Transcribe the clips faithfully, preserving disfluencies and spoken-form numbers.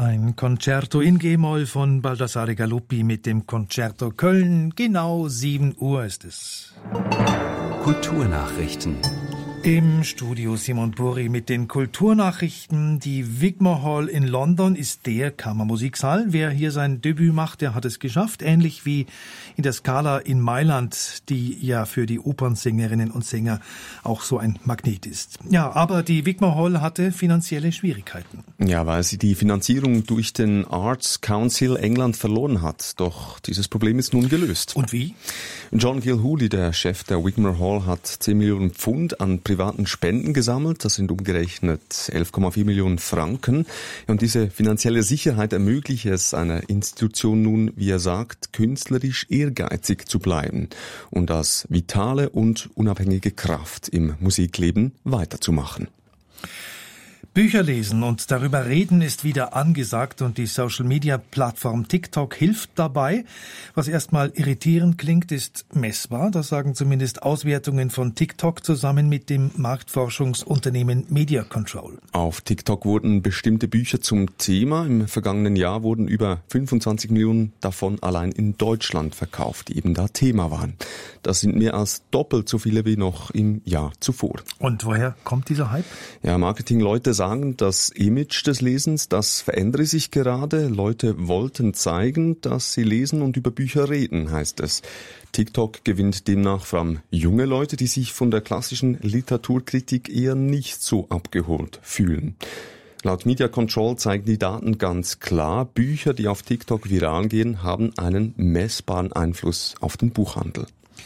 Ein Concerto in G-Moll von Baldassare Galuppi mit dem Concerto Köln. Genau sieben Uhr ist es. Kulturnachrichten. Im Studio Simon Buri mit den Kulturnachrichten. Die Wigmore Hall in London ist der Kammermusiksaal. Wer hier sein Debüt macht, der hat es geschafft. Ähnlich wie in der Scala in Mailand, die ja für die Opernsängerinnen und Sänger auch so ein Magnet ist. Ja, aber die Wigmore Hall hatte finanzielle Schwierigkeiten. Ja, weil sie die Finanzierung durch den Arts Council England verloren hat. Doch dieses Problem ist nun gelöst. Und wie? John Gilhooly, der Chef der Wigmore Hall, hat zehn Millionen Pfund an privaten Spenden gesammelt. Das sind umgerechnet elf Komma vier Millionen Franken. Und diese finanzielle Sicherheit ermöglicht es einer Institution nun, wie er sagt, künstlerisch ehrgeizig zu bleiben und als vitale und unabhängige Kraft im Musikleben weiterzumachen. Bücher lesen und darüber reden ist wieder angesagt und die Social-Media-Plattform TikTok hilft dabei. Was erstmal irritierend klingt, ist messbar. Das sagen zumindest Auswertungen von TikTok zusammen mit dem Marktforschungsunternehmen Media Control. Auf TikTok wurden bestimmte Bücher zum Thema. Im vergangenen Jahr wurden über fünfundzwanzig Millionen davon allein in Deutschland verkauft, die eben da Thema waren. Das sind mehr als doppelt so viele wie noch im Jahr zuvor. Und woher kommt dieser Hype? Ja, Marketingleute sagen, das Image des Lesens, das verändere sich gerade. Leute wollten zeigen, dass sie lesen und über Bücher reden, heißt es. TikTok gewinnt demnach vor allem junge Leute, die sich von der klassischen Literaturkritik eher nicht so abgeholt fühlen. Laut Media Control zeigen die Daten ganz klar, Bücher, die auf TikTok viral gehen, haben einen messbaren Einfluss auf den Buchhandel.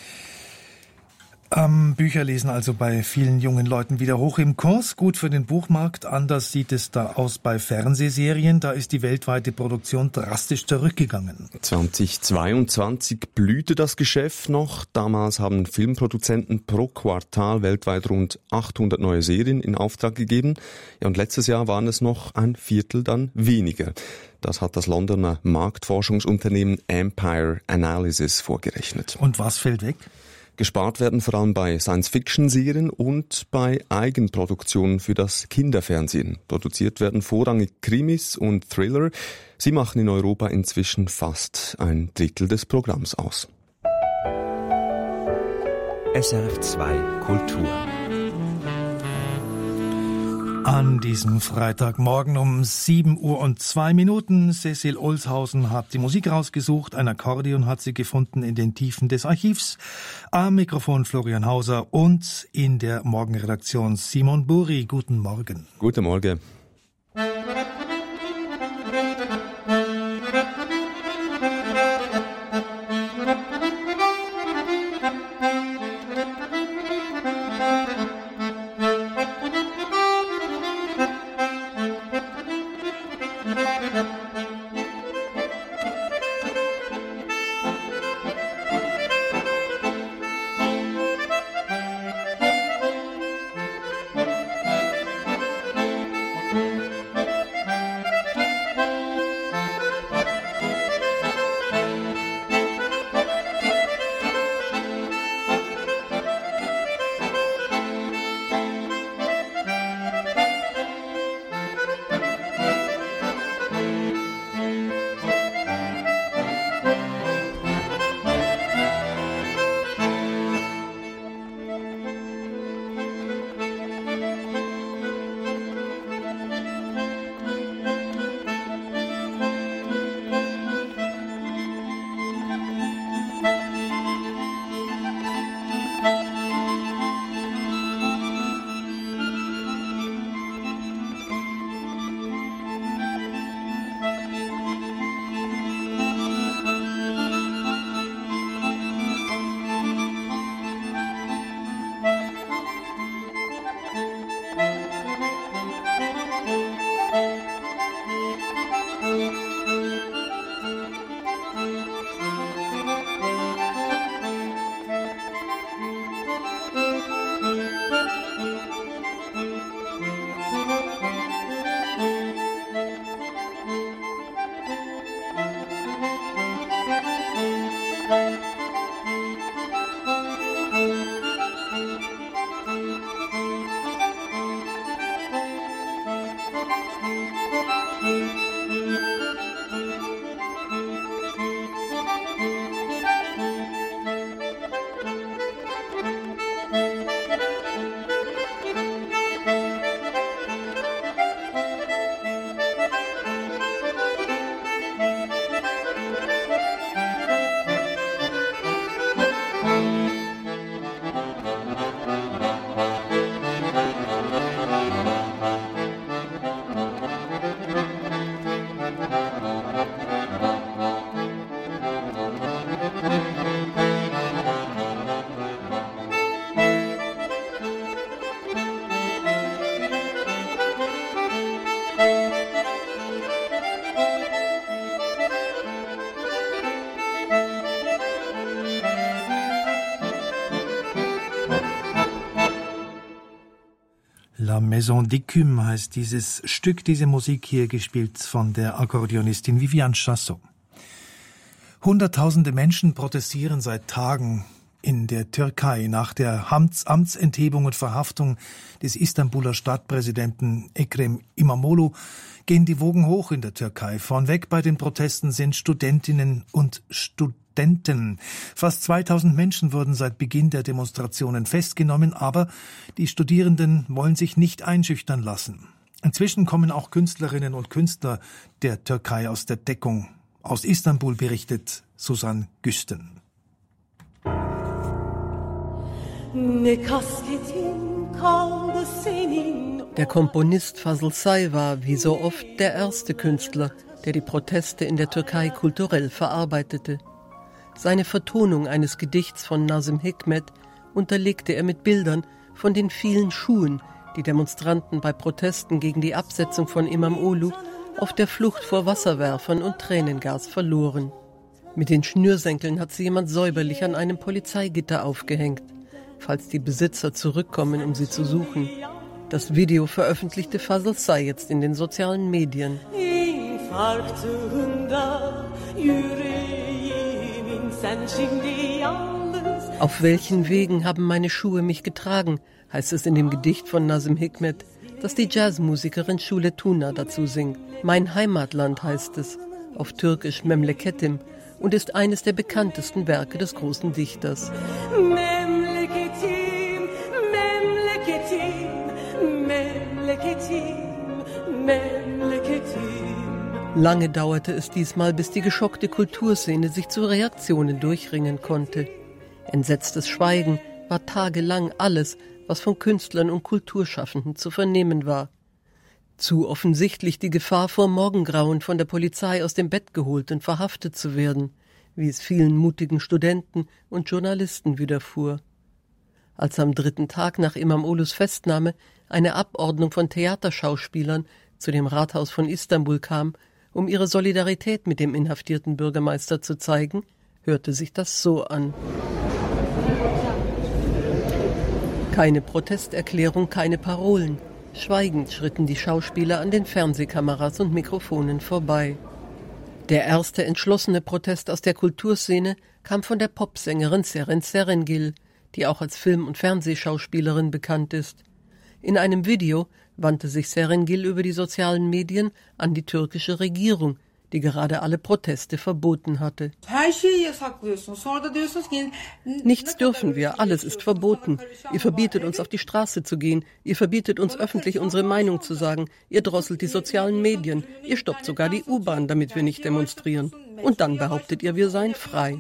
Ähm, Bücherlesen also bei vielen jungen Leuten wieder hoch im Kurs. Gut für den Buchmarkt. Anders sieht es da aus bei Fernsehserien. Da ist die weltweite Produktion drastisch zurückgegangen. zweitausendzweiundzwanzig blühte das Geschäft noch. Damals haben Filmproduzenten pro Quartal weltweit rund achthundert neue Serien in Auftrag gegeben. Ja, und letztes Jahr waren es noch ein Viertel dann weniger. Das hat das Londoner Marktforschungsunternehmen Empire Analysis vorgerechnet. Und was fällt weg? Gespart werden vor allem bei Science-Fiction-Serien und bei Eigenproduktionen für das Kinderfernsehen. Produziert werden vorrangig Krimis und Thriller. Sie machen in Europa inzwischen fast ein Drittel des Programms aus. S R F zwei Kultur. An diesem Freitagmorgen um sieben Uhr und zwei Minuten. Cecil Olshausen hat die Musik rausgesucht. Ein Akkordeon hat sie gefunden in den Tiefen des Archivs. Am Mikrofon Florian Hauser und in der Morgenredaktion Simon Buri. Guten Morgen. Guten Morgen. La Maison d'Écume heißt dieses Stück, diese Musik hier gespielt von der Akkordeonistin Viviane Chasson. Hunderttausende Menschen protestieren seit Tagen in der Türkei nach der Amts- Amtsenthebung und Verhaftung des Istanbuler Stadtpräsidenten Ekrem İmamoğlu gehen die Wogen hoch in der Türkei. Vornweg bei den Protesten sind Studentinnen und Studenten. Fast zweitausend Menschen wurden seit Beginn der Demonstrationen festgenommen, aber die Studierenden wollen sich nicht einschüchtern lassen. Inzwischen kommen auch Künstlerinnen und Künstler der Türkei aus der Deckung. Aus Istanbul berichtet Susan Güsten. Der Komponist Fazıl Say war, wie so oft, der erste Künstler, der die Proteste in der Türkei kulturell verarbeitete. Seine Vertonung eines Gedichts von Nazım Hikmet unterlegte er mit Bildern von den vielen Schuhen, die Demonstranten bei Protesten gegen die Absetzung von İmamoğlu auf der Flucht vor Wasserwerfern und Tränengas verloren. Mit den Schnürsenkeln hat sie jemand säuberlich an einem Polizeigitter aufgehängt, falls die Besitzer zurückkommen, um sie zu suchen. Das Video veröffentlichte Fazıl Say jetzt in den sozialen Medien. Auf welchen Wegen haben meine Schuhe mich getragen, heißt es in dem Gedicht von Nazım Hikmet, das die Jazzmusikerin Şule Tuna dazu singt. Mein Heimatland heißt es, auf Türkisch Memleketim, und ist eines der bekanntesten Werke des großen Dichters. Memleketim, Memleketim, Memleketim, Memleketim. Lange dauerte es diesmal, bis die geschockte Kulturszene sich zu Reaktionen durchringen konnte. Entsetztes Schweigen war tagelang alles, was von Künstlern und Kulturschaffenden zu vernehmen war. Zu offensichtlich die Gefahr vor Morgengrauen von der Polizei aus dem Bett geholt und verhaftet zu werden, wie es vielen mutigen Studenten und Journalisten widerfuhr. Als am dritten Tag nach İmamoğlu's Festnahme eine Abordnung von Theaterschauspielern zu dem Rathaus von Istanbul kam, um ihre Solidarität mit dem inhaftierten Bürgermeister zu zeigen, hörte sich das so an. Keine Protesterklärung, keine Parolen. Schweigend schritten die Schauspieler an den Fernsehkameras und Mikrofonen vorbei. Der erste entschlossene Protest aus der Kulturszene kam von der Popsängerin Seren Serengil, die auch als Film- und Fernsehschauspielerin bekannt ist. In einem Video wandte sich Serengil über die sozialen Medien an die türkische Regierung, die gerade alle Proteste verboten hatte. Nichts dürfen wir, alles ist verboten. Ihr verbietet uns, auf die Straße zu gehen. Ihr verbietet uns, öffentlich unsere Meinung zu sagen. Ihr drosselt die sozialen Medien. Ihr stoppt sogar die U-Bahn, damit wir nicht demonstrieren. Und dann behauptet ihr, wir seien frei.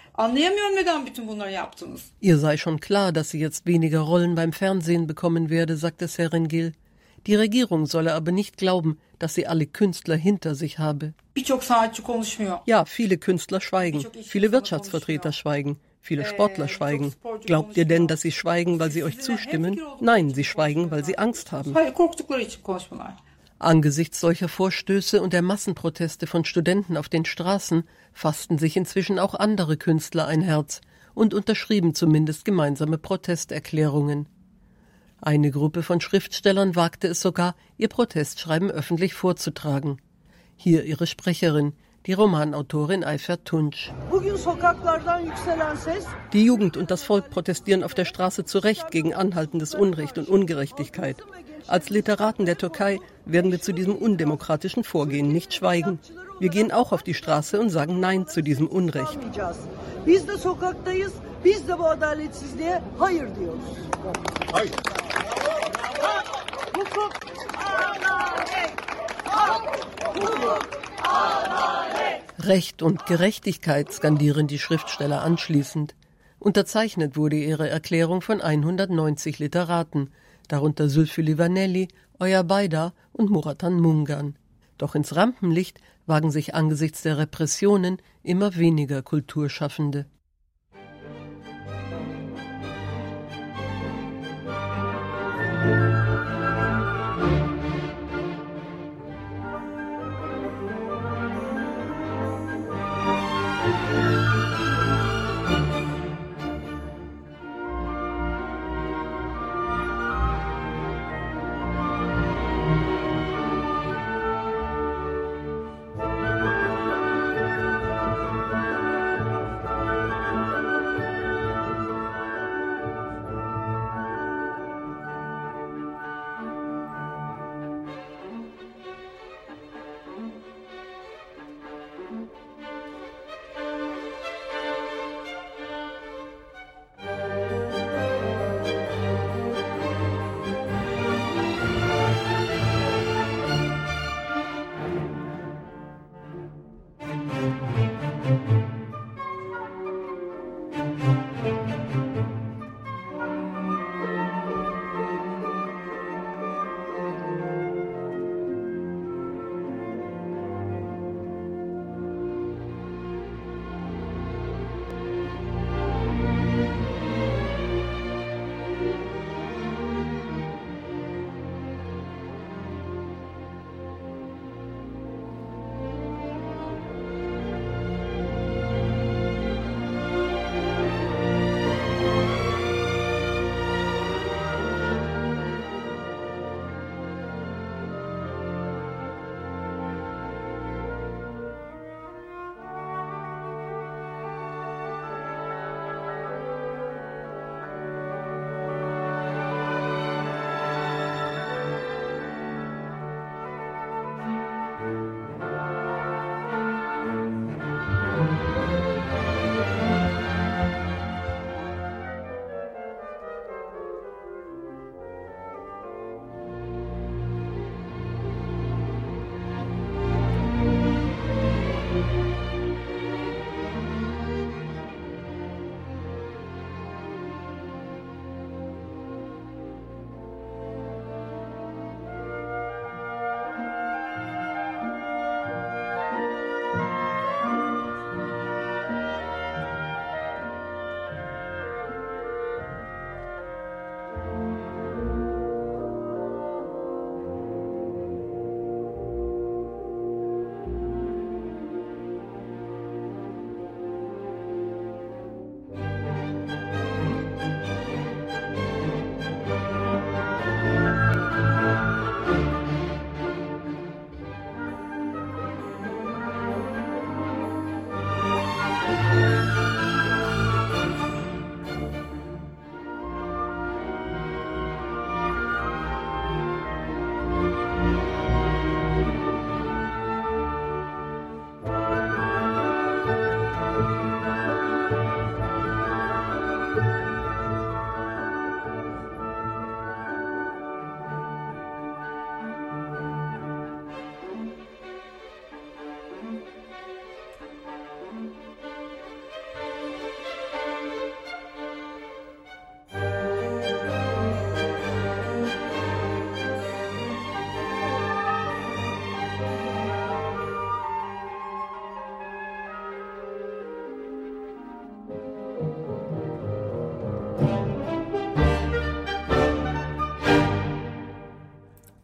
Ihr sei schon klar, dass sie jetzt weniger Rollen beim Fernsehen bekommen werde, sagte Serengil. Die Regierung solle aber nicht glauben, dass sie alle Künstler hinter sich habe. Ja, viele Künstler schweigen, viele Wirtschaftsvertreter schweigen, viele Sportler schweigen. Glaubt ihr denn, dass sie schweigen, weil sie euch zustimmen? Nein, sie schweigen, weil sie Angst haben. Angesichts solcher Vorstöße und der Massenproteste von Studenten auf den Straßen fassten sich inzwischen auch andere Künstler ein Herz und unterschrieben zumindest gemeinsame Protesterklärungen. Eine Gruppe von Schriftstellern wagte es sogar, ihr Protestschreiben öffentlich vorzutragen. Hier ihre Sprecherin, die Romanautorin Ayfer Tunç. Die Jugend und das Volk protestieren auf der Straße zu Recht gegen anhaltendes Unrecht und Ungerechtigkeit. Als Literaten der Türkei werden wir zu diesem undemokratischen Vorgehen nicht schweigen. Wir gehen auch auf die Straße und sagen Nein zu diesem Unrecht. Recht und Gerechtigkeit skandieren die Schriftsteller anschließend. Unterzeichnet wurde ihre Erklärung von hundertneunzig Literaten, darunter Zülfü Livaneli, Oya Bayda und Muratan Mungan. Doch ins Rampenlicht wagen sich angesichts der Repressionen immer weniger Kulturschaffende.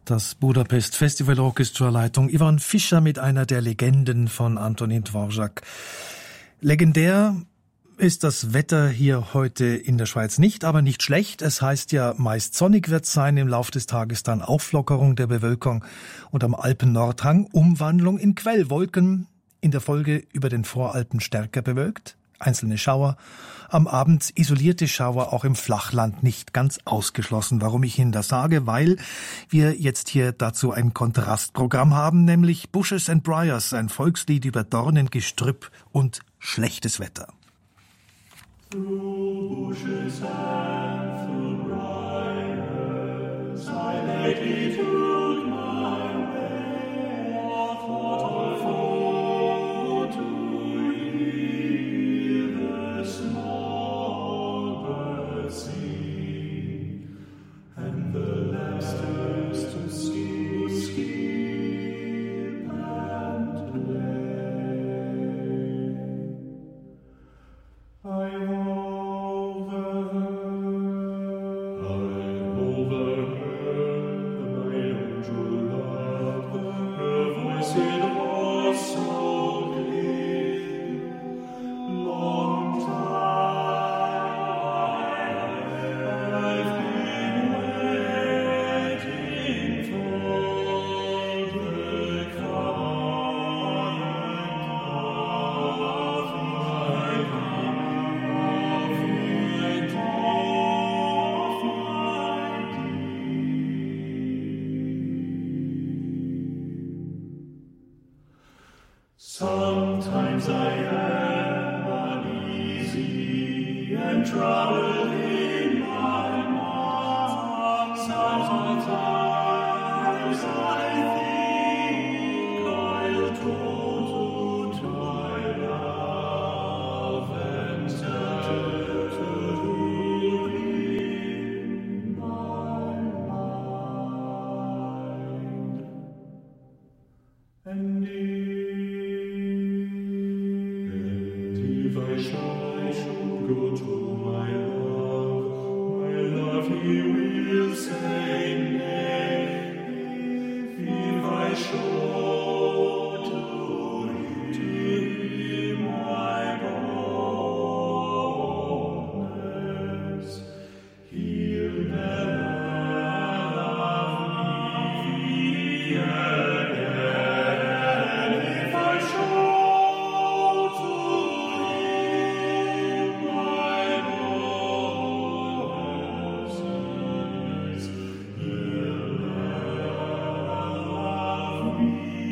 Das Budapest Festival Orchestra Leitung Ivan Fischer mit einer der Legenden von Antonin Dvorak. Legendär ist das Wetter hier heute in der Schweiz nicht, aber nicht schlecht. Es heißt ja, meist sonnig wird es sein, im Laufe des Tages dann Auflockerung der Bewölkung und am Alpen-Nordhang Umwandlung in Quellwolken, in der Folge über den Voralpen stärker bewölkt, einzelne Schauer, am Abend isolierte Schauer auch im Flachland nicht ganz ausgeschlossen. Warum ich Ihnen das sage? Weil wir jetzt hier dazu ein Kontrastprogramm haben, nämlich Bushes and Briars, ein Volkslied über Dornen, Gestrüpp und schlechtes Wetter. Through bushes and through briars, I lately took my way. What a fool to hear the small birds sing, and the lambsters to see skip and play. I Sometimes I am uneasy and troubled in my mind. Sometimes I think I'll turn to my love and turn to in my mind. And if I should go to my love, my love he will say nay. If I should to him my boldness, he'll never love me again. If I should to me.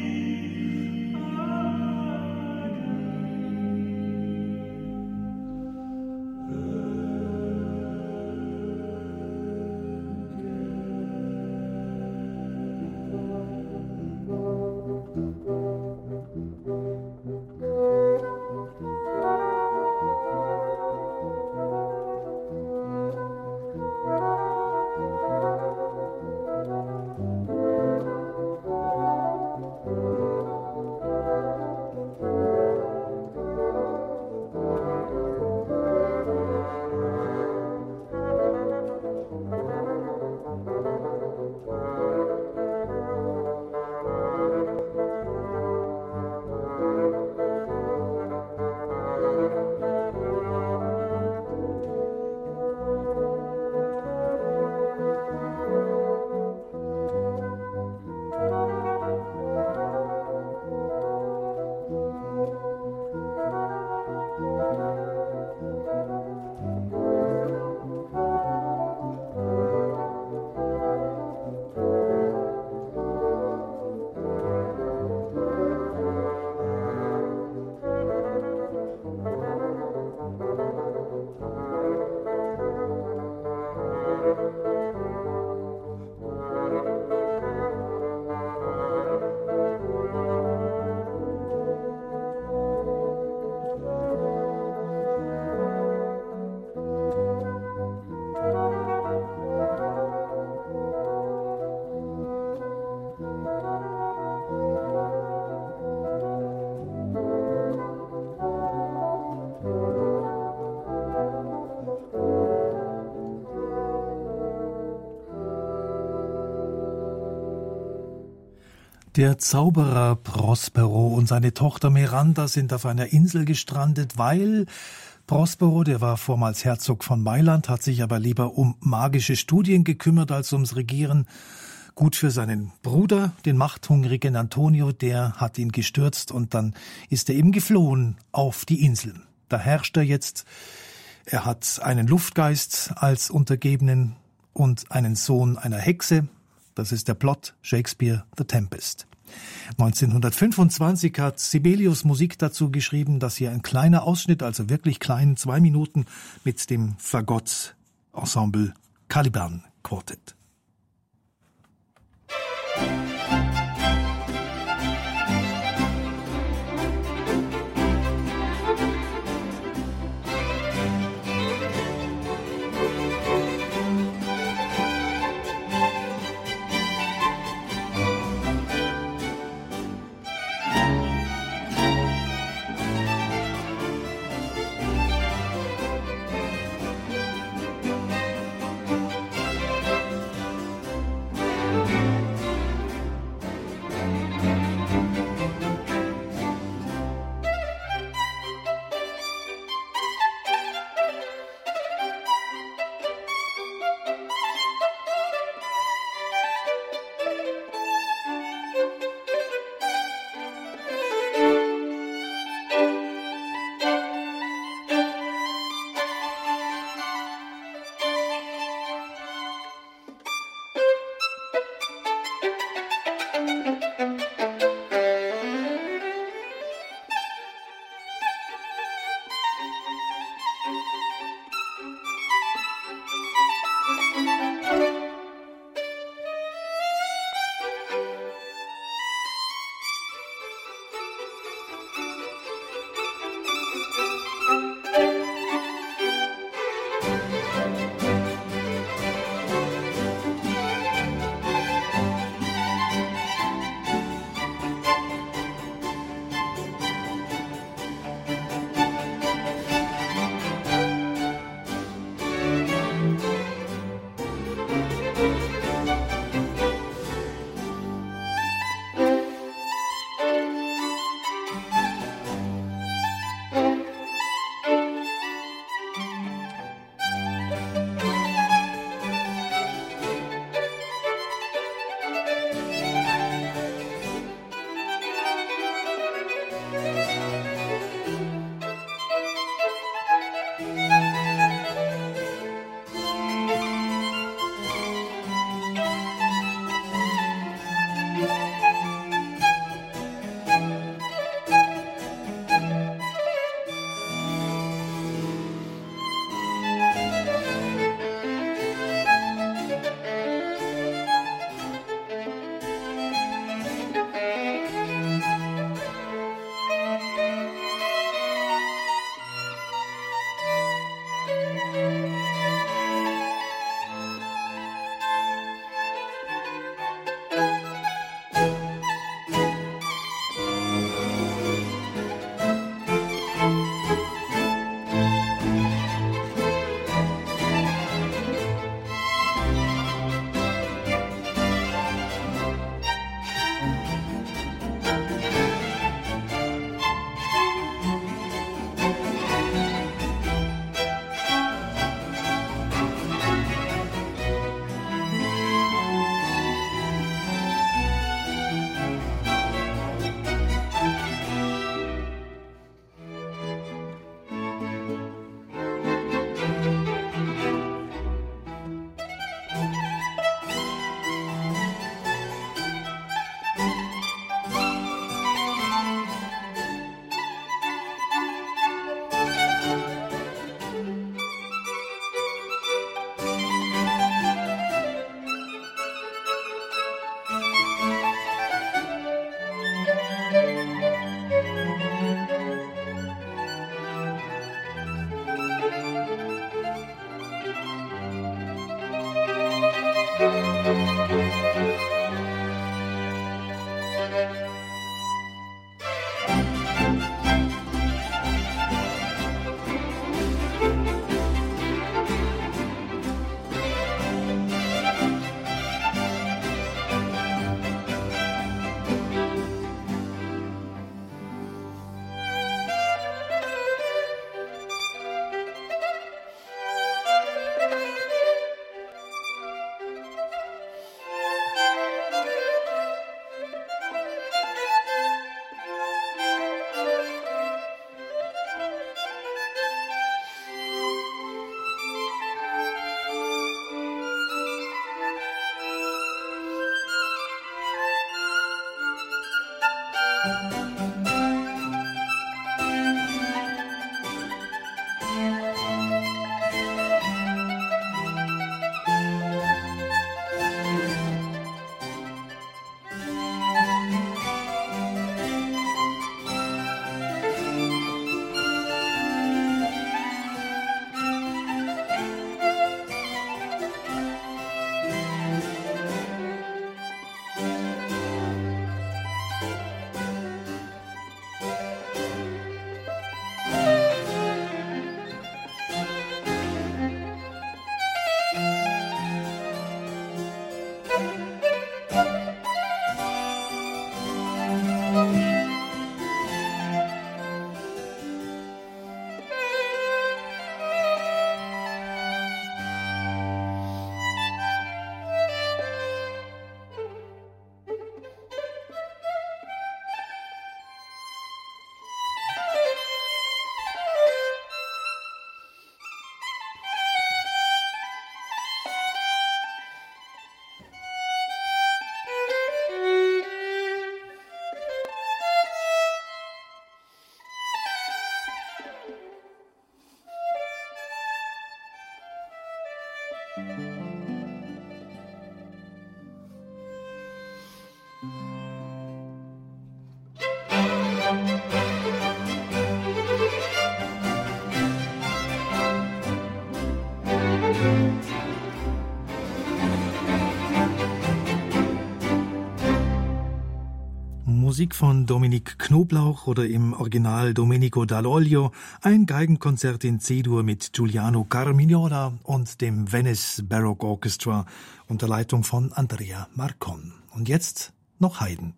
Der Zauberer Prospero und seine Tochter Miranda sind auf einer Insel gestrandet, weil Prospero, der war vormals Herzog von Mailand, hat sich aber lieber um magische Studien gekümmert als ums Regieren. Gut für seinen Bruder, den machthungrigen Antonio, der hat ihn gestürzt und dann ist er eben geflohen auf die Insel. Da herrscht er jetzt. Er hat einen Luftgeist als Untergebenen und einen Sohn einer Hexe. Das ist der Plot, Shakespeare, The Tempest. neunzehnhundertfünfundzwanzig hat Sibelius Musik dazu geschrieben, das hier ein kleiner Ausschnitt, also wirklich klein, zwei Minuten, mit dem Fagott-Ensemble Caliban Quartet. Musik von Dominique Knoblauch oder im Original Domenico Dall'Oglio, ein Geigenkonzert in C-Dur mit Giuliano Carmignola und dem Venice Baroque Orchestra unter Leitung von Andrea Marcon. Und jetzt noch Haydn.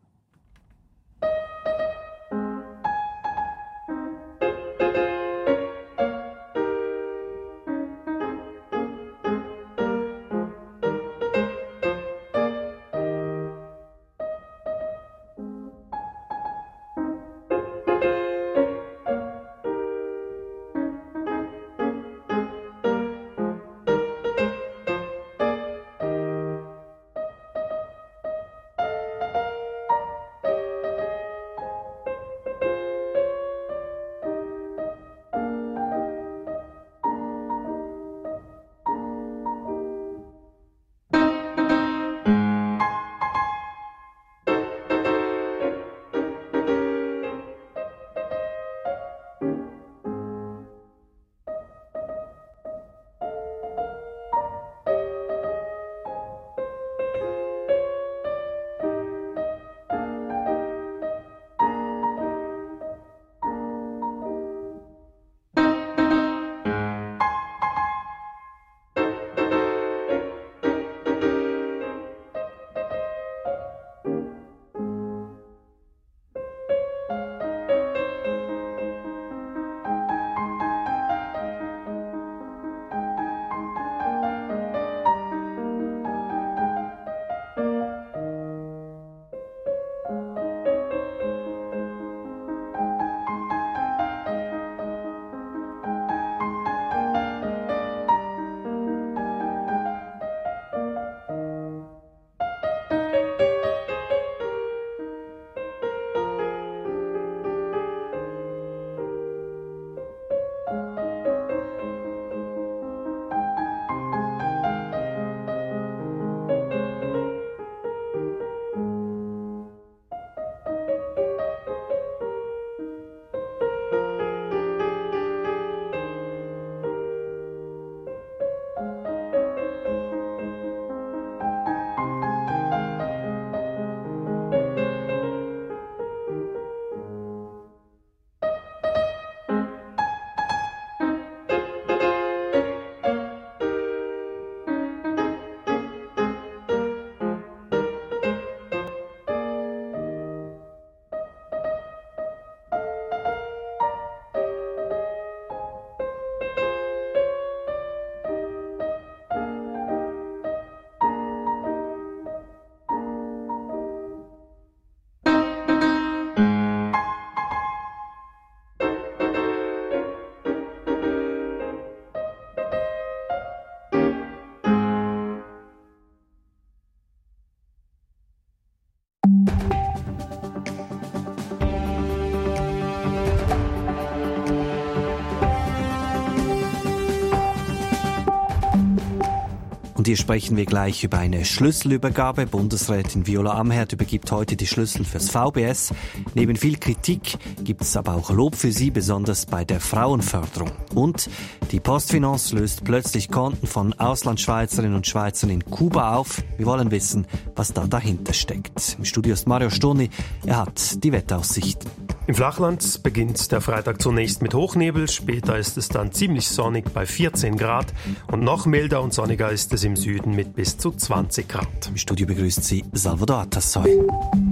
Und hier sprechen wir gleich über eine Schlüsselübergabe. Bundesrätin Viola Amherd übergibt heute die Schlüssel fürs V B S. Neben viel Kritik gibt es aber auch Lob für sie, besonders bei der Frauenförderung. Und die Postfinance löst plötzlich Konten von Auslandschweizerinnen und Schweizern in Kuba auf. Wir wollen wissen, was da dahinter steckt. Im Studio ist Mario Sturni. Er hat die Wetteraussichten. Im Flachland beginnt der Freitag zunächst mit Hochnebel, später ist es dann ziemlich sonnig bei vierzehn Grad und noch milder und sonniger ist es im Süden mit bis zu zwanzig Grad. Im Studio begrüßt sie Salvador Atassoy.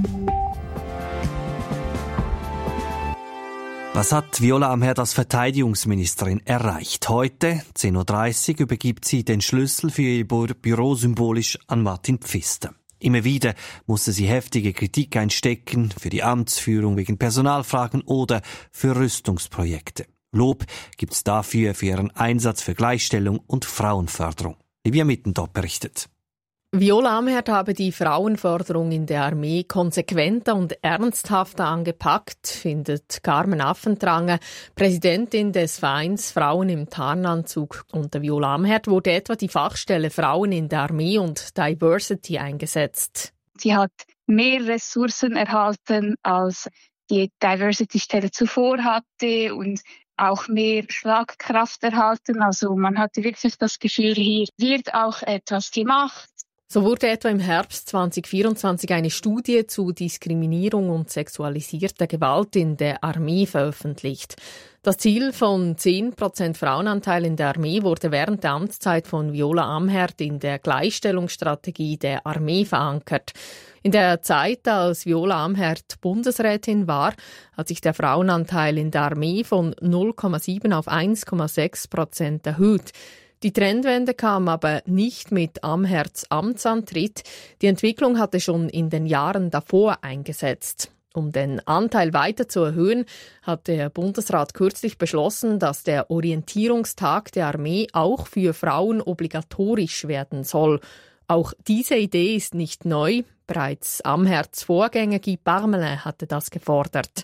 Was hat Viola Amherd als Verteidigungsministerin erreicht? Heute, zehn Uhr dreißig, übergibt sie den Schlüssel für ihr Büro symbolisch an Martin Pfister. Immer wieder musste sie heftige Kritik einstecken für die Amtsführung wegen Personalfragen oder für Rüstungsprojekte. Lob gibt's dafür für ihren Einsatz für Gleichstellung und Frauenförderung. Livia Mittendorf berichtet. Viola Amherd habe die Frauenförderung in der Armee konsequenter und ernsthafter angepackt, findet Carmen Affentranger, Präsidentin des Vereins Frauen im Tarnanzug. Unter Viola Amherd wurde etwa die Fachstelle Frauen in der Armee und Diversity eingesetzt. Sie hat mehr Ressourcen erhalten, als die Diversity-Stelle zuvor hatte und auch mehr Schlagkraft erhalten. Also man hatte wirklich das Gefühl, hier wird auch etwas gemacht. So wurde etwa im Herbst zwanzig vierundzwanzig eine Studie zu Diskriminierung und sexualisierter Gewalt in der Armee veröffentlicht. Das Ziel von zehn Prozent Frauenanteil in der Armee wurde während der Amtszeit von Viola Amherd in der Gleichstellungsstrategie der Armee verankert. In der Zeit, als Viola Amherd Bundesrätin war, hat sich der Frauenanteil in der Armee von null Komma sieben auf eins Komma sechs Prozent erhöht. Die Trendwende kam aber nicht mit Amherds Amtsantritt. Die Entwicklung hatte schon in den Jahren davor eingesetzt. Um den Anteil weiter zu erhöhen, hat der Bundesrat kürzlich beschlossen, dass der Orientierungstag der Armee auch für Frauen obligatorisch werden soll. Auch diese Idee ist nicht neu. Bereits Amherds Vorgänger Guy Parmelin hatte das gefordert.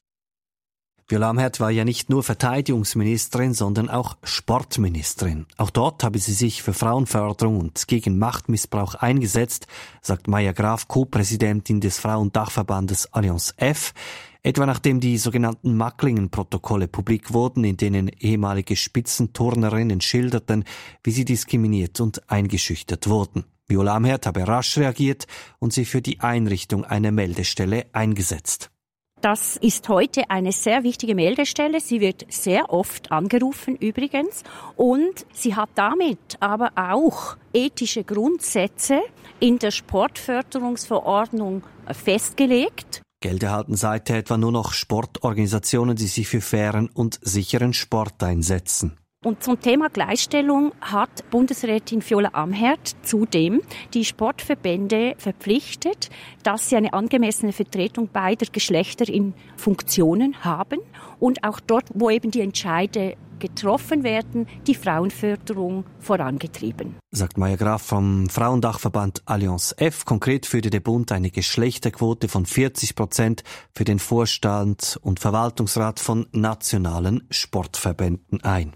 Viola Amherd war ja nicht nur Verteidigungsministerin, sondern auch Sportministerin. Auch dort habe sie sich für Frauenförderung und gegen Machtmissbrauch eingesetzt, sagt Maja Graf, Co-Präsidentin des Frauendachverbandes Allianz F. Etwa nachdem die sogenannten Macklingen-Protokolle publik wurden, in denen ehemalige Spitzenturnerinnen schilderten, wie sie diskriminiert und eingeschüchtert wurden. Viola Amherd habe rasch reagiert und sich für die Einrichtung einer Meldestelle eingesetzt. Das ist heute eine sehr wichtige Meldestelle. Sie wird sehr oft angerufen übrigens. Und sie hat damit aber auch ethische Grundsätze in der Sportförderungsverordnung festgelegt. Geld erhalten seither etwa nur noch Sportorganisationen, die sich für fairen und sicheren Sport einsetzen. Und zum Thema Gleichstellung hat Bundesrätin Viola Amherd zudem die Sportverbände verpflichtet, dass sie eine angemessene Vertretung beider Geschlechter in Funktionen haben und auch dort, wo eben die Entscheide getroffen werden, die Frauenförderung vorangetrieben. Sagt Maja Graf vom Frauendachverband Allianz F. Konkret führte der Bund eine Geschlechterquote von vierzig Prozent für den Vorstand und Verwaltungsrat von nationalen Sportverbänden ein.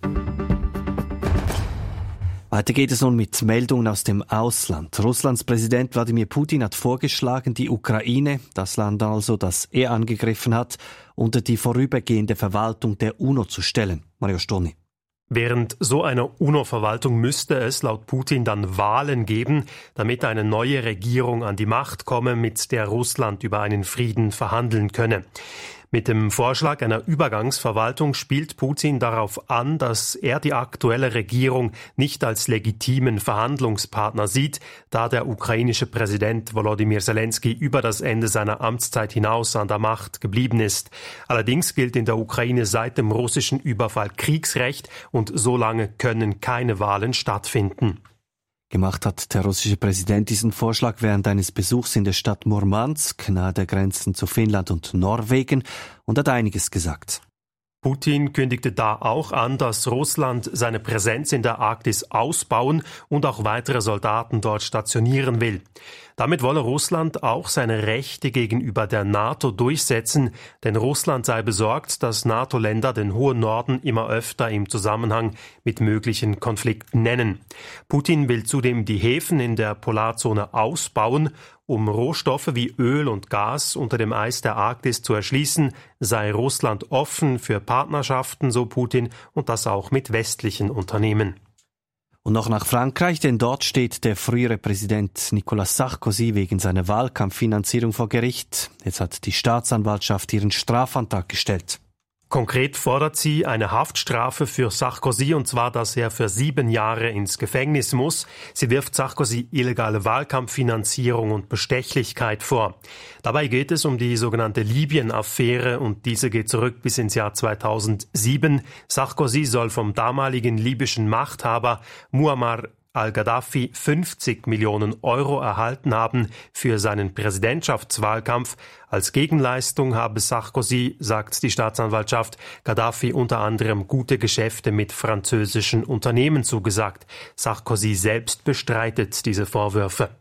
Weiter geht es nun mit Meldungen aus dem Ausland. Russlands Präsident Wladimir Putin hat vorgeschlagen, die Ukraine, das Land also, das er angegriffen hat, unter die vorübergehende Verwaltung der UNO zu stellen. Mario Stoni. Während so einer UNO-Verwaltung müsste es laut Putin dann Wahlen geben, damit eine neue Regierung an die Macht komme, mit der Russland über einen Frieden verhandeln könne. Mit dem Vorschlag einer Übergangsverwaltung spielt Putin darauf an, dass er die aktuelle Regierung nicht als legitimen Verhandlungspartner sieht, da der ukrainische Präsident Volodymyr Zelensky über das Ende seiner Amtszeit hinaus an der Macht geblieben ist. Allerdings gilt in der Ukraine seit dem russischen Überfall Kriegsrecht und so lange können keine Wahlen stattfinden. Gemacht hat der russische Präsident diesen Vorschlag während eines Besuchs in der Stadt Murmansk, nahe der Grenzen zu Finnland und Norwegen, und hat einiges gesagt. Putin kündigte da auch an, dass Russland seine Präsenz in der Arktis ausbauen und auch weitere Soldaten dort stationieren will. Damit wolle Russland auch seine Rechte gegenüber der NATO durchsetzen, denn Russland sei besorgt, dass NATO-Länder den hohen Norden immer öfter im Zusammenhang mit möglichen Konflikten nennen. Putin will zudem die Häfen in der Polarzone ausbauen. Um Rohstoffe wie Öl und Gas unter dem Eis der Arktis zu erschließen, sei Russland offen für Partnerschaften, so Putin, und das auch mit westlichen Unternehmen. Und noch nach Frankreich, denn dort steht der frühere Präsident Nicolas Sarkozy wegen seiner Wahlkampffinanzierung vor Gericht. Jetzt hat die Staatsanwaltschaft ihren Strafantrag gestellt. Konkret fordert sie eine Haftstrafe für Sarkozy, und zwar, dass er für sieben Jahre ins Gefängnis muss. Sie wirft Sarkozy illegale Wahlkampffinanzierung und Bestechlichkeit vor. Dabei geht es um die sogenannte Libyen-Affäre, und diese geht zurück bis ins Jahr zweitausendsieben. Sarkozy soll vom damaligen libyschen Machthaber Muammar al-Gaddafi fünfzig Millionen Euro erhalten haben für seinen Präsidentschaftswahlkampf. Als Gegenleistung habe Sarkozy, sagt die Staatsanwaltschaft, Gaddafi unter anderem gute Geschäfte mit französischen Unternehmen zugesagt. Sarkozy selbst bestreitet diese Vorwürfe.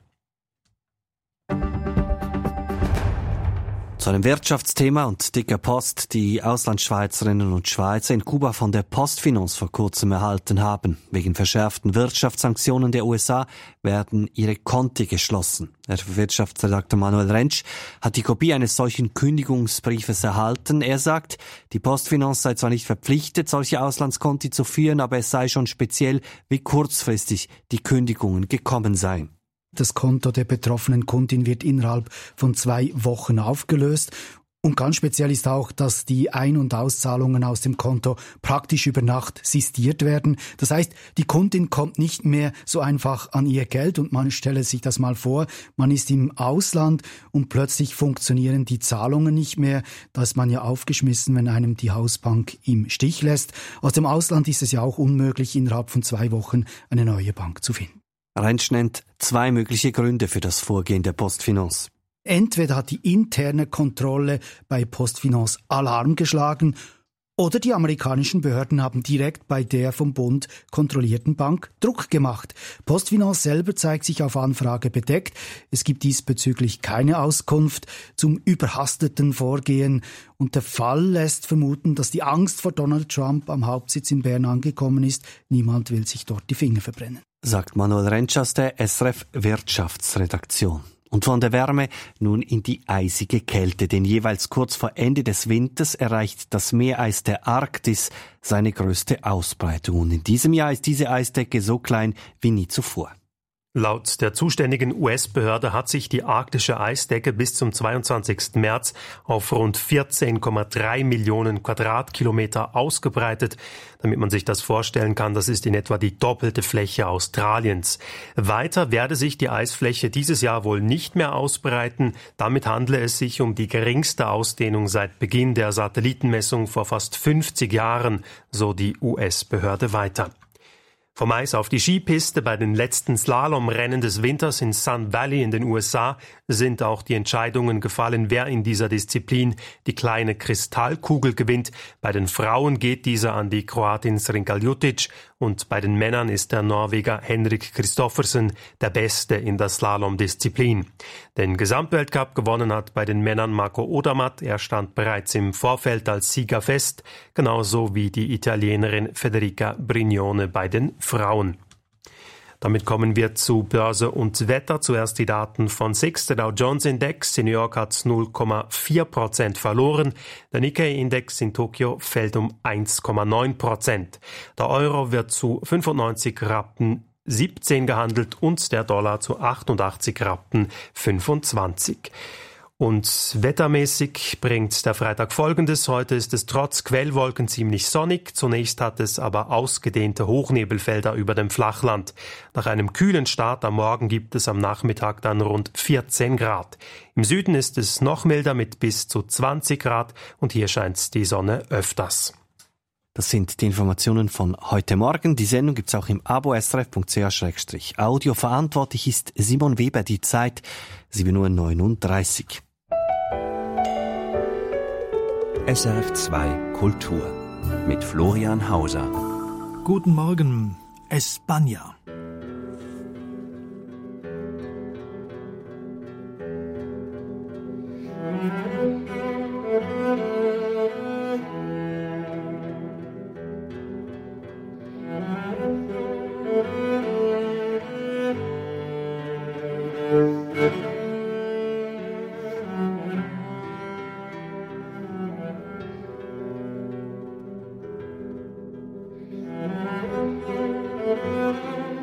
Zu einem Wirtschaftsthema und dicker Post, die Auslandschweizerinnen und Schweizer in Kuba von der Postfinance vor kurzem erhalten haben. Wegen verschärften Wirtschaftssanktionen der U S A werden ihre Konti geschlossen. Der Wirtschaftsredakteur Manuel Rentsch hat die Kopie eines solchen Kündigungsbriefes erhalten. Er sagt, die Postfinance sei zwar nicht verpflichtet, solche Auslandskonti zu führen, aber es sei schon speziell, wie kurzfristig die Kündigungen gekommen seien. Das Konto der betroffenen Kundin wird innerhalb von zwei Wochen aufgelöst. Und ganz speziell ist auch, dass die Ein- und Auszahlungen aus dem Konto praktisch über Nacht sistiert werden. Das heißt, die Kundin kommt nicht mehr so einfach an ihr Geld und man stelle sich das mal vor, man ist im Ausland und plötzlich funktionieren die Zahlungen nicht mehr. Da ist man ja aufgeschmissen, wenn einem die Hausbank im Stich lässt. Aus dem Ausland ist es ja auch unmöglich, innerhalb von zwei Wochen eine neue Bank zu finden. Rentsch nennt zwei mögliche Gründe für das Vorgehen der PostFinance. Entweder hat die interne Kontrolle bei PostFinance Alarm geschlagen oder die amerikanischen Behörden haben direkt bei der vom Bund kontrollierten Bank Druck gemacht. PostFinance selber zeigt sich auf Anfrage bedeckt. Es gibt diesbezüglich keine Auskunft zum überhasteten Vorgehen. Und der Fall lässt vermuten, dass die Angst vor Donald Trump am Hauptsitz in Bern angekommen ist. Niemand will sich dort die Finger verbrennen. Sagt Manuel Rentsch aus der S R F Wirtschaftsredaktion. Und von der Wärme nun in die eisige Kälte, denn jeweils kurz vor Ende des Winters erreicht das Meereis der Arktis seine größte Ausbreitung. Und in diesem Jahr ist diese Eisdecke so klein wie nie zuvor. Laut der zuständigen U S-Behörde hat sich die arktische Eisdecke bis zum zweiundzwanzigsten März auf rund vierzehn Komma drei Millionen Quadratkilometer ausgebreitet. Damit man sich das vorstellen kann, das ist in etwa die doppelte Fläche Australiens. Weiter werde sich die Eisfläche dieses Jahr wohl nicht mehr ausbreiten. Damit handle es sich um die geringste Ausdehnung seit Beginn der Satellitenmessung vor fast fünfzig Jahren, so die U S-Behörde weiter. Vom Eis auf die Skipiste bei den letzten Slalomrennen des Winters in Sun Valley in den U S A sind auch die Entscheidungen gefallen, wer in dieser Disziplin die kleine Kristallkugel gewinnt. Bei den Frauen geht dieser an die Kroatin Zrinka Ljutic und bei den Männern ist der Norweger Henrik Kristoffersen der Beste in der Slalomdisziplin. Den Gesamtweltcup gewonnen hat bei den Männern Marco Odermatt. Er stand bereits im Vorfeld als Sieger fest, genauso wie die Italienerin Federica Brignone bei den Frauen. Damit kommen wir zu Börse und Wetter. Zuerst die Daten von S I X. Der Dow Jones Index in New York hat null Komma vier Prozent verloren. Der Nikkei-Index in Tokio fällt um eins Komma neun Prozent. Der Euro wird zu fünfundneunzig Rappen siebzehn gehandelt und der Dollar zu achtundachtzig Rappen fünfundzwanzig. Und wettermäßig bringt der Freitag Folgendes. Heute ist es trotz Quellwolken ziemlich sonnig. Zunächst hat es aber ausgedehnte Hochnebelfelder über dem Flachland. Nach einem kühlen Start am Morgen gibt es am Nachmittag dann rund vierzehn Grad. Im Süden ist es noch milder mit bis zu zwanzig Grad und hier scheint die Sonne öfters. Das sind die Informationen von heute Morgen. Die Sendung gibt's auch im Abo S R F Punkt C H Audio. Verantwortlich ist Simon Weber. Die Zeit sieben Uhr neununddreißig. S R F zwei Kultur mit Florian Hauser. Guten Morgen, España. Thank you.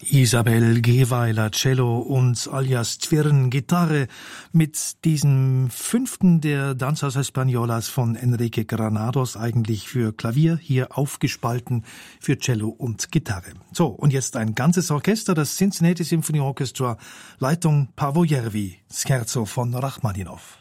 Isabel Geweiler, Cello und alias Zwirn, Gitarre mit diesem fünften der Danzas Españolas von Enrique Granados, eigentlich für Klavier, hier aufgespalten für Cello und Gitarre. So, und jetzt ein ganzes Orchester, das Cincinnati Symphony Orchestra, Leitung Paavo Järvi, Scherzo von Rachmaninow.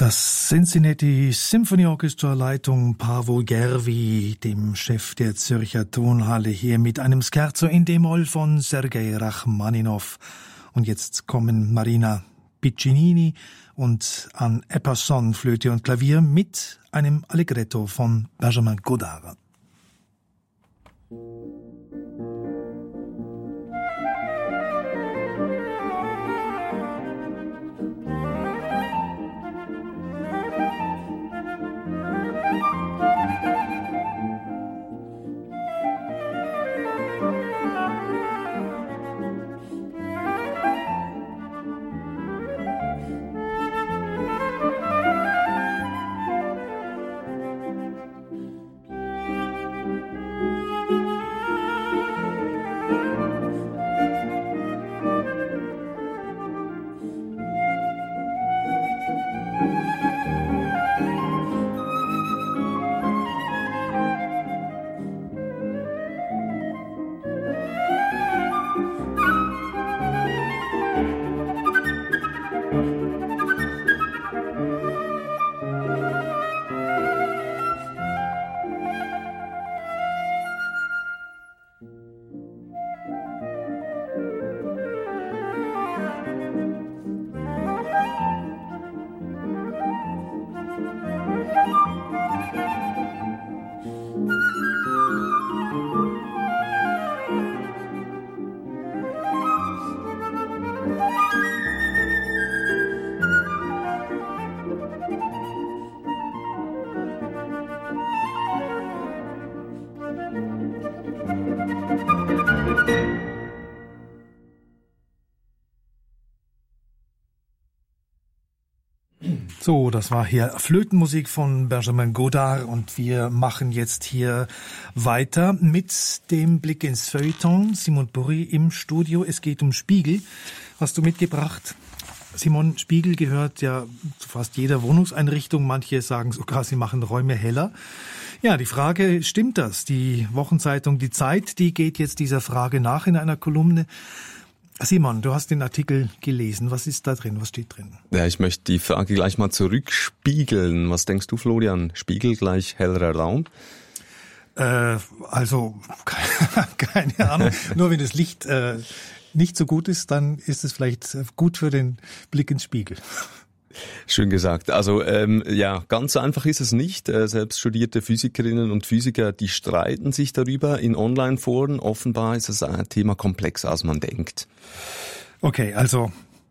Das Cincinnati Symphony Orchestra Leitung Paavo Järvi, dem Chef der Zürcher Tonhalle, hier mit einem Scherzo in D-Moll von Sergei Rachmaninow. Und jetzt kommen Marina Piccinini und Anne Epperson, Flöte und Klavier, mit einem Allegretto von Benjamin Godard. So, das war hier Flötenmusik von Benjamin Godard und wir machen jetzt hier weiter mit dem Blick ins Feuilleton. Simon Burri im Studio. Es geht um Spiegel. Hast du mitgebracht? Simon, Spiegel gehört ja zu fast jeder Wohnungseinrichtung. Manche sagen sogar, sie machen Räume heller. Ja, die Frage, stimmt das? Die Wochenzeitung Die Zeit, die geht jetzt dieser Frage nach in einer Kolumne. Simon, du hast den Artikel gelesen. Was ist da drin? Was steht drin? Ja, ich möchte die Frage gleich mal zurückspiegeln. Was denkst du, Florian? Spiegel gleich hellerer Raum? Äh, also, keine, keine Ahnung. Nur wenn das Licht äh, nicht so gut ist, dann ist es vielleicht gut für den Blick ins Spiegel. Schön gesagt. Also ähm, ja, ganz einfach ist es nicht. Äh, selbst studierte Physikerinnen und Physiker, die streiten sich darüber in Online-Foren. Offenbar ist es ein Thema komplexer, als man denkt. Okay, also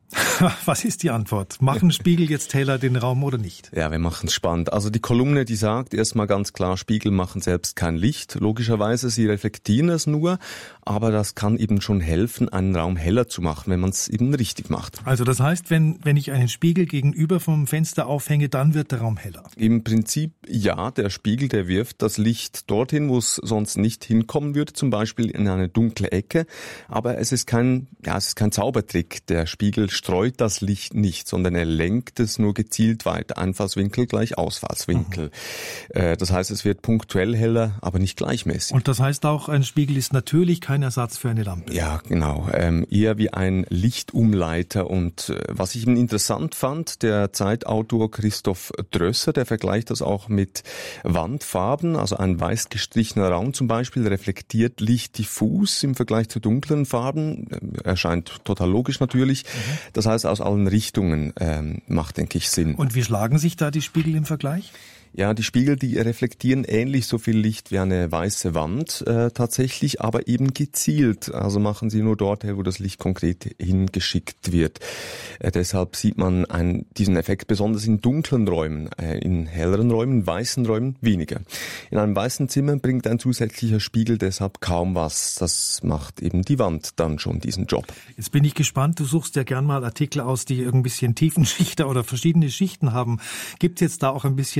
was ist die Antwort? Machen Spiegel jetzt heller den Raum oder nicht? Ja, wir machen es spannend. Also die Kolumne, die sagt erstmal ganz klar, Spiegel machen selbst kein Licht. Logischerweise, sie reflektieren es nur, aber das kann eben schon helfen, einen Raum heller zu machen, wenn man es eben richtig macht. Also das heißt, wenn, wenn ich einen Spiegel gegenüber vom Fenster aufhänge, dann wird der Raum heller? Im Prinzip ja, der Spiegel, der wirft das Licht dorthin, wo es sonst nicht hinkommen würde, zum Beispiel in eine dunkle Ecke. Aber es ist kein, ja, es ist kein Zaubertrick. Der Spiegel streut das Licht nicht, sondern er lenkt es nur gezielt weiter. Einfallswinkel gleich Ausfallswinkel. Mhm. Äh, das heißt, es wird punktuell heller, aber nicht gleichmäßig. Und das heißt auch, ein Spiegel ist natürlich kein Ersatz für eine Lampe. Ja, genau. Ähm, eher wie ein Lichtumleiter. Und äh, was ich eben interessant fand, der Zeitautor Christoph Drösser, der vergleicht das auch mit Wandfarben. Also ein weiß gestrichener Raum zum Beispiel reflektiert Licht diffus im Vergleich zu dunklen Farben. Erscheint total logisch natürlich. Mhm. Das heißt, aus allen Richtungen ähm, macht, denke ich, Sinn. Und wie schlagen sich da die Spiegel im Vergleich? Ja, die Spiegel, die reflektieren ähnlich so viel Licht wie eine weiße Wand äh, tatsächlich, aber eben gezielt. Also machen sie nur dort her, wo das Licht konkret hingeschickt wird. Äh, deshalb sieht man einen, diesen Effekt besonders in dunklen Räumen, äh, in helleren Räumen, in weißen Räumen weniger. In einem weißen Zimmer bringt ein zusätzlicher Spiegel deshalb kaum was. Das macht eben die Wand dann schon diesen Job. Jetzt bin ich gespannt, du suchst ja gern mal Artikel aus, die ein bisschen Tiefenschichter oder verschiedene Schichten haben. Gibt es jetzt da auch ein bisschen nerdige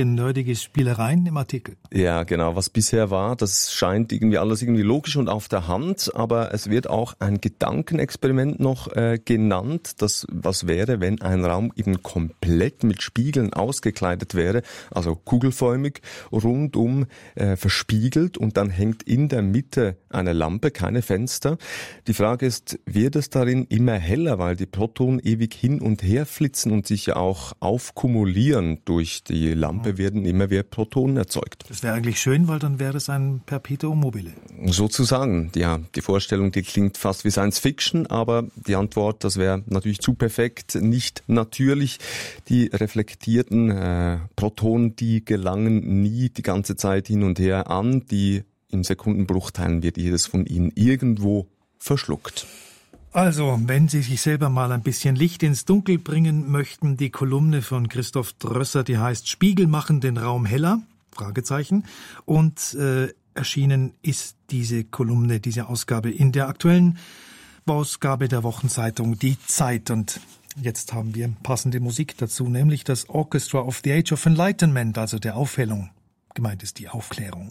unzählige Spielereien im Artikel. Ja, genau. Was bisher war, das scheint irgendwie alles irgendwie logisch und auf der Hand, aber es wird auch ein Gedankenexperiment noch äh, genannt. Das, was wäre, wenn ein Raum eben komplett mit Spiegeln ausgekleidet wäre, also kugelförmig, rundum äh, verspiegelt und dann hängt in der Mitte eine Lampe, keine Fenster. Die Frage ist, wird es darin immer heller, weil die Protonen ewig hin und her flitzen und sich ja auch aufkumulieren. Durch die Lampe werden immer mehr Protonen erzeugt. Das wäre eigentlich schön, weil dann wäre es ein Perpetuum mobile. Sozusagen, ja. Die Vorstellung, die klingt fast wie Science Fiction, aber die Antwort, das wäre natürlich zu perfekt, nicht natürlich. Die reflektierten äh, Protonen, die gelangen nie die ganze Zeit hin und her an. Die in Sekundenbruchteilen wird jedes von ihnen irgendwo verschluckt. Also, wenn Sie sich selber mal ein bisschen Licht ins Dunkel bringen möchten, die Kolumne von Christoph Drösser, die heißt Spiegel machen den Raum heller, Fragezeichen, und äh, erschienen ist diese Kolumne, diese Ausgabe in der aktuellen Ausgabe der Wochenzeitung Die Zeit. Und jetzt haben wir passende Musik dazu, nämlich das Orchestra of the Age of Enlightenment, also der Aufhellung. Gemeint ist die Aufklärung.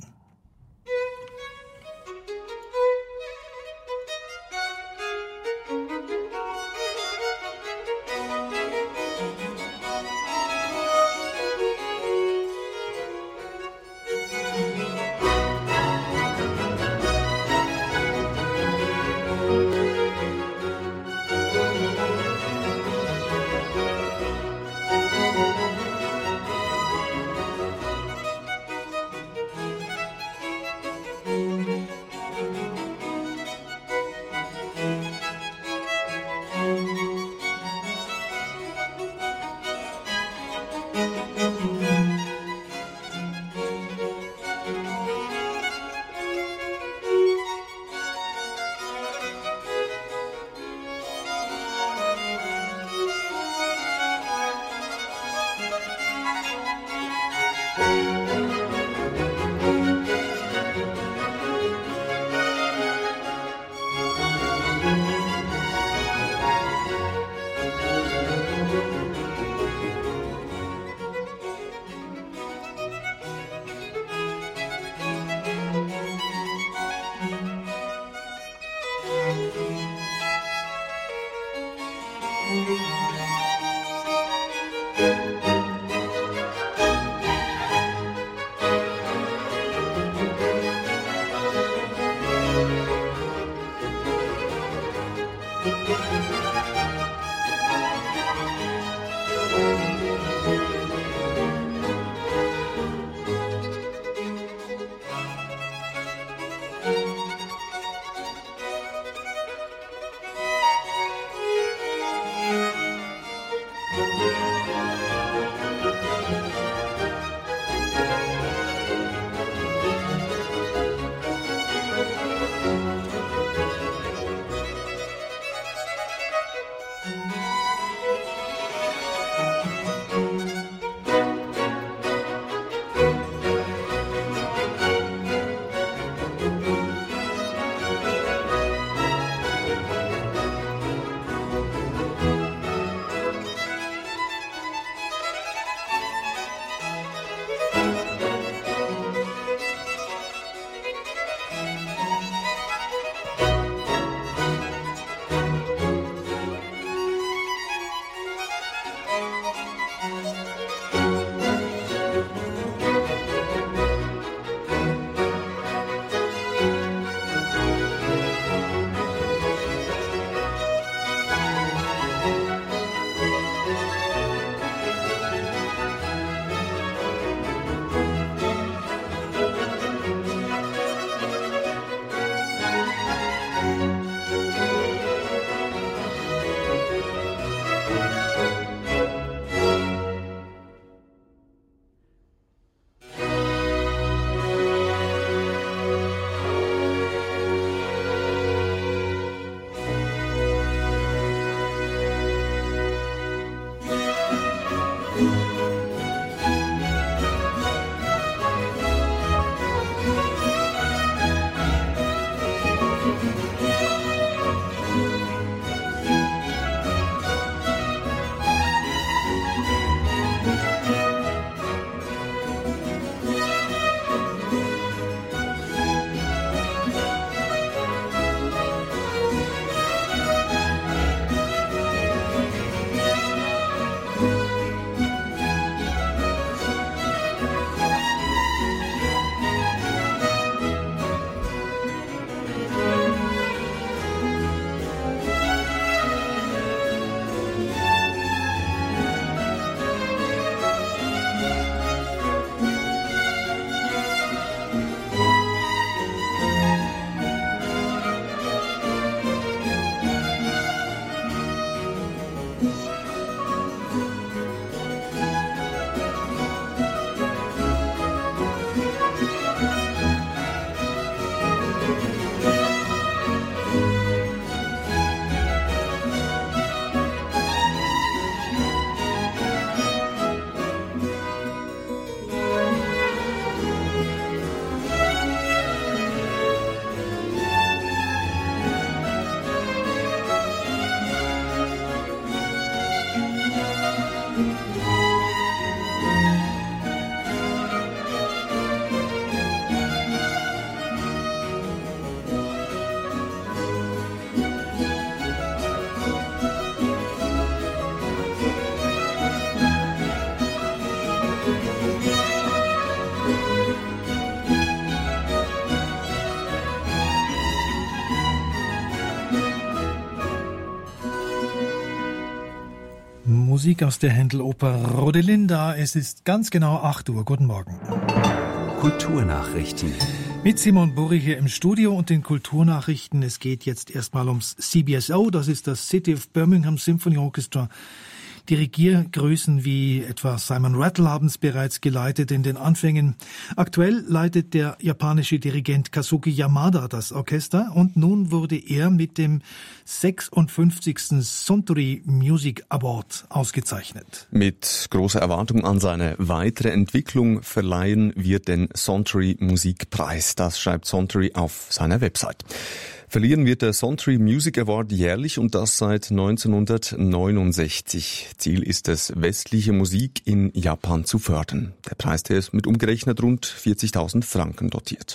Musik aus der Händel-Oper Rodelinda. Es ist ganz genau acht Uhr. Guten Morgen. Kulturnachrichten. Mit Simon Burri hier im Studio und den Kulturnachrichten. Es geht jetzt erstmal ums C B S O, das ist das City of Birmingham Symphony Orchestra. Dirigiergrößen wie etwa Simon Rattle haben es bereits geleitet in den Anfängen. Aktuell leitet der japanische Dirigent Kazuki Yamada das Orchester und nun wurde er mit dem sechsundfünfzigsten Suntory Music Award ausgezeichnet. Mit großer Erwartung an seine weitere Entwicklung verleihen wir den Suntory Musikpreis. Das schreibt Suntory auf seiner Website. Verliehen wird der Suntory Music Award jährlich und das seit neunzehnhundertneunundsechzig. Ziel ist es, westliche Musik in Japan zu fördern. Der Preis, der ist mit umgerechnet rund vierzigtausend Franken dotiert.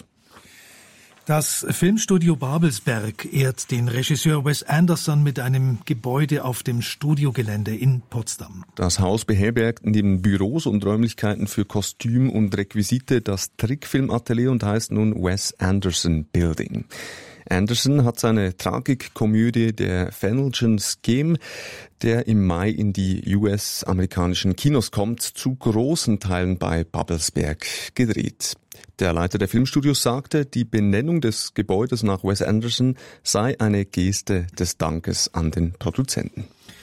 Das Filmstudio Babelsberg ehrt den Regisseur Wes Anderson mit einem Gebäude auf dem Studiogelände in Potsdam. Das Haus beherbergt neben Büros und Räumlichkeiten für Kostüm und Requisite das Trickfilmatelier und heißt nun Wes Anderson Building. Anderson hat seine Tragikkomödie Der Fennelschen Scheme, der im Mai in die U S-amerikanischen Kinos kommt, zu großen Teilen bei Babelsberg gedreht. Der Leiter der Filmstudios sagte, die Benennung des Gebäudes nach Wes Anderson sei eine Geste des Dankes an den Produzenten.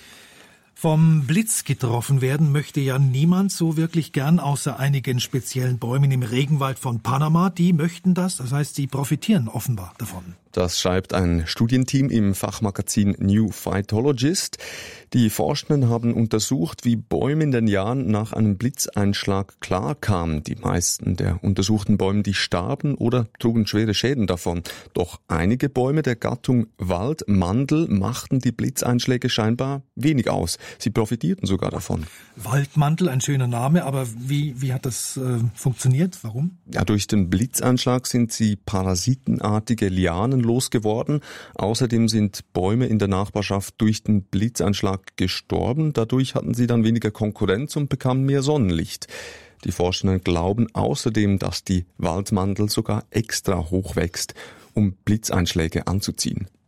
Vom Blitz getroffen werden möchte ja niemand so wirklich gern, außer einigen speziellen Bäumen im Regenwald von Panama. Die möchten das, das heißt, sie profitieren offenbar davon. Das schreibt ein Studienteam im Fachmagazin New Phytologist. Die Forschenden haben untersucht, wie Bäume in den Jahren nach einem Blitzeinschlag klarkamen. Die meisten der untersuchten Bäume, die starben oder trugen schwere Schäden davon. Doch einige Bäume der Gattung Waldmandel machten die Blitzeinschläge scheinbar wenig aus. Sie profitierten sogar davon. Waldmandel, ein schöner Name, aber wie, wie hat das äh, funktioniert? Warum? Ja, durch den Blitzeinschlag sind sie parasitenartige Lianen losgeworden. Außerdem sind Bäume in der Nachbarschaft durch den Blitzeinschlag gestorben. Dadurch hatten sie dann weniger Konkurrenz und bekamen mehr Sonnenlicht. Die Forschenden glauben außerdem, dass die Waldmandel sogar extra hoch wächst, um Blitzeinschläge anzuziehen.